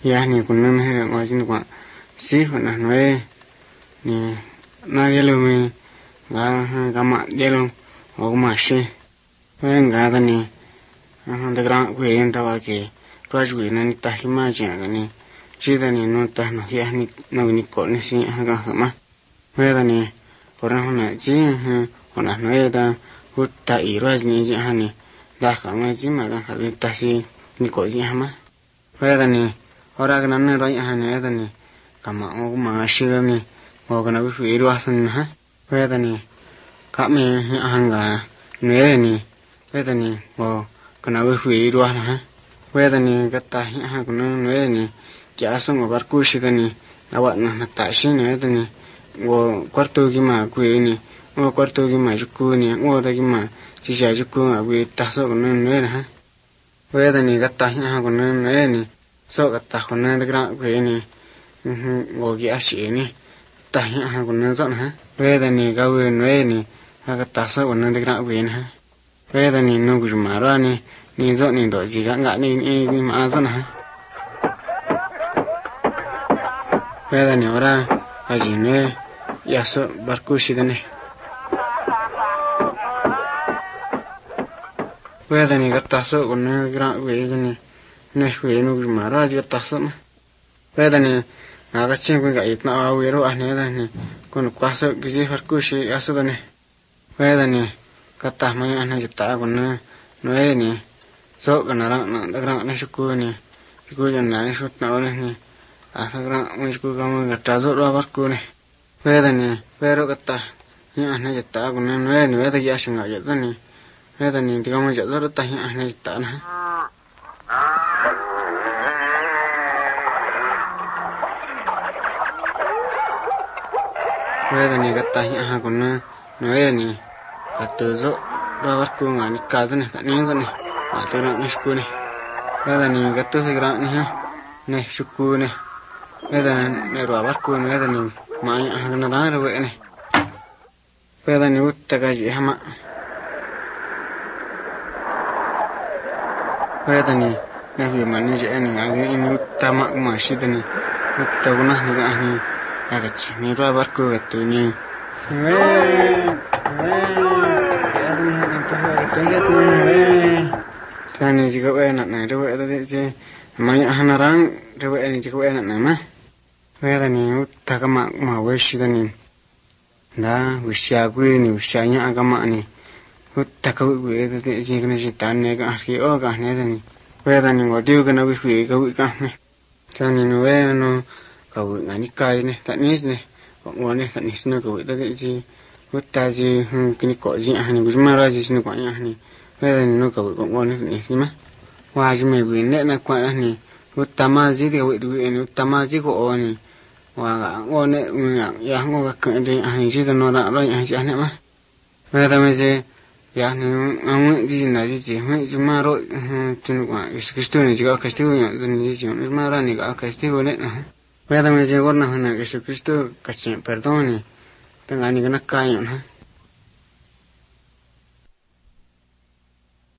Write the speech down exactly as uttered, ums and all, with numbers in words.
ya ni con no me ngồi trên quạ xí con là nói ni na yelo mi ga ga ma yelo o ma she ven ga da ni de gran que entraba que rajui na ni ta hima ja ga ni chi da ni no ta no ya ni no ni ko ni si ha ga ma ve da ni ora hona chi hona no da hutta i raj ni ja ni da ka ma chi ma da ka ta si ni ko ji ha ma ve da ni ora ga nan ro ya ni da ni ka ma o ma shi da ni o ga na bi fi ro san ha ve da ni ka me ha ga ne ni ve da ni o ka na bi fi ro ha ve da ni ka ta ha ko no ne ni ya son o barku shi da ni awa na na ta shi ne da ni o cuarto gi ma ku ni o cuarto gi ma ku ni o da gi ma si ja ju ku a wi ta so ko no ne ha ve da ni ka ta ha ko no ne ni so ka ta ko no da gra ku ni o gi a shi ni ta ha ko no so na ve da ni ka wi ne ni ha ka ta so ko no da gra ku ni ha ve da ni no gu ma ra ni ni so ni do ji ga nga ni ni ma so na ve da ni ora allí ne ya so barku shi da ne ve da ni ka ta so ko no gra ku ni ne ku no gu ma ra ji ta so na ve da ni na ka chin ku ga it na a wi ro a ne da ni ko no kwa so gi ji barku shi ya so da ne ve da ni ka ta ma ya na ji ta ko no no e ni so ka na ra na da gra na shi ku ni ku ya na ni su na ni a sa gra mu ku ga mu ga ta zo ra barku ni ve da ni pero ka ta ya na ji ta ko no no e ni ve da ya shi ga ya da ni ve da ni ti ga mu ja zo ta ya na ji ta na ve da ni ka ta ya ko no no e ni ka to zo ra barku nga ni ka da ni ta ni da ni a ta ra ni sku ni ve da ni ka to se gra ni ha ne sku ni ve da ni ro barku ni ve da ni ma ya na ra re ni ve da ni utta ga ji ha ma ve da ni na vi ma ni je ni a ni utta ma ma shi da ni utta gu na ni ga ni a ga chi ni ro barku ga tu ni ve ve ya ni ni to ga to ga tu ve ka ni ji ga ve na na re ve da ji ma ya na ran re ve ni ji ga ve na na ma ve da ni utta ga ma ma we shi da ni da wi sha gu ni wi sha nya ga ma ni utta ka wi da ji ga ni ji ta ne ga ki o ga ne da ni ve da ni ngo diu ga na wi wi ga wi ga ne cha ni no ve no ka wi nga ni kai ne ta ni ne ngo ne ta ni sno ka wi da ji utta ji ki ni ko ji a ni gu ma ra ji sno kwa nya ni ve da ni no ka wi ngo ne ni si ma wa ji me wi ne na kwa ni utta ma ji de wi wi ni utta ma ji ko o ni wa ga ngo ne ya ngo ga ka de a ni ji da no ra ro ya ji a ne ma ve da me ji ya ni amu ji na ji ji ji ma ro tu no kwa Jesucristo ni ji ga ka sti ni ni ji ma ra ni ga ka sti ne ve da me ji go na na Jesucristo ka chi perdoni tenga ni ga na ka yo na